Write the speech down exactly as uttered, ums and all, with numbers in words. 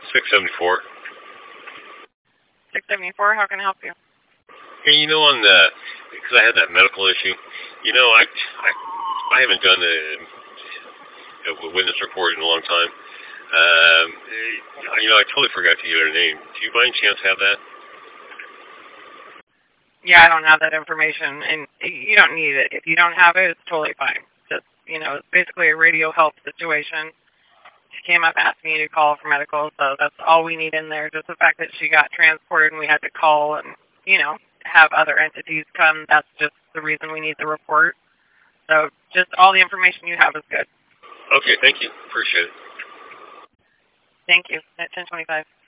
six seventy-four. six seventy-four, how can I help you? Hey, you know, on the, because I had that medical issue, you know, I, I, I haven't done a, a witness report in a long time. Um, you know, I totally forgot to get her name. Do you by any chance have that? Yeah, I don't have that information, and you don't need it. If you don't have it, it's totally fine. Just, you know, it's basically a radio help situation. She came up asking you to call for medical, so that's all we need in there. Just the fact that she got transported and we had to call and, you know, have other entities come, that's just the reason we need the report. So just all the information you have is good. Okay, thank you. Appreciate it. Thank you. At ten twenty-five.